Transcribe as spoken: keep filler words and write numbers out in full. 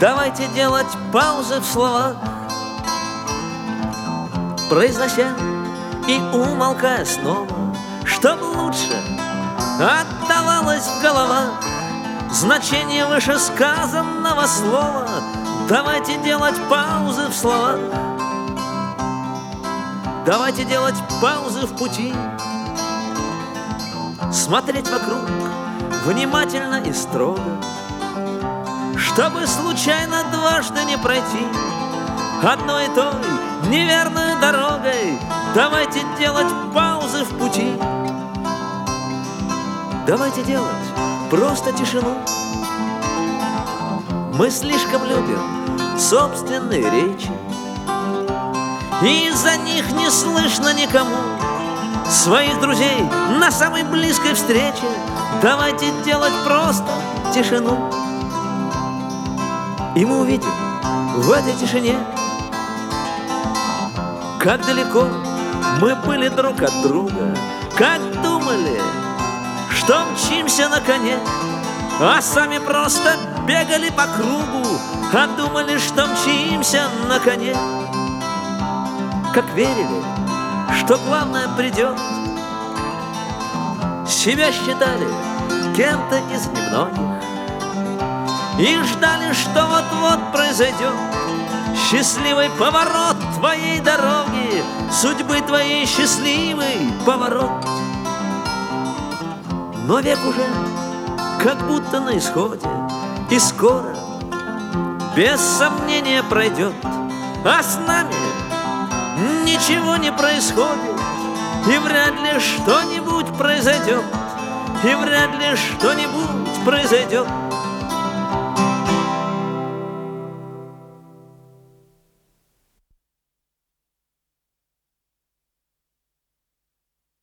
Давайте делать паузы в словах, произнося и умолкая снова, чтоб лучше отдавалось в головах значение вышесказанного слова. Давайте делать паузы в словах, давайте делать паузы в пути, смотреть вокруг внимательно и строго, чтобы случайно дважды не пройти одной и той неверной дорогой. Давайте делать паузы в пути, давайте делать просто тишину. Мы слишком любим собственные речи, и из-за них не слышно никому своих друзей на самой близкой встрече. Давайте делать просто тишину, и мы увидим в этой тишине, как далеко мы были друг от друга, как думали, что мчимся на коне, а сами просто бегали по кругу, а думали, что мчимся на коне. Как верили, что главное придет, себя считали кем-то из немногих и ждали, что вот-вот произойдет счастливый поворот твоей дороги, судьбы твоей счастливый поворот. Но век уже как будто на исходе, и скоро без сомнения пройдет, а с нами ничего не происходит, и вряд ли что-нибудь произойдет, и вряд ли что-нибудь произойдет.